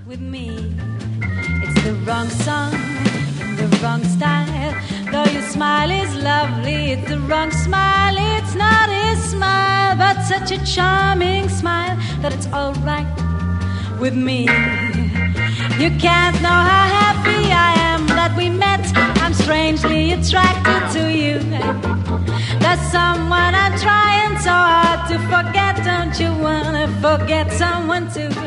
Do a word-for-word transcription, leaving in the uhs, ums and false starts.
with me. It's the wrong song in the wrong style. Though your smile is lovely, it's the wrong smile. It's not his smile, but such a charming smile that it's alright with me. You can't know how happy I am that we met. I'm strangely attracted to you. There's someone I'm trying so hard to forget. Don't you wanna forget someone too?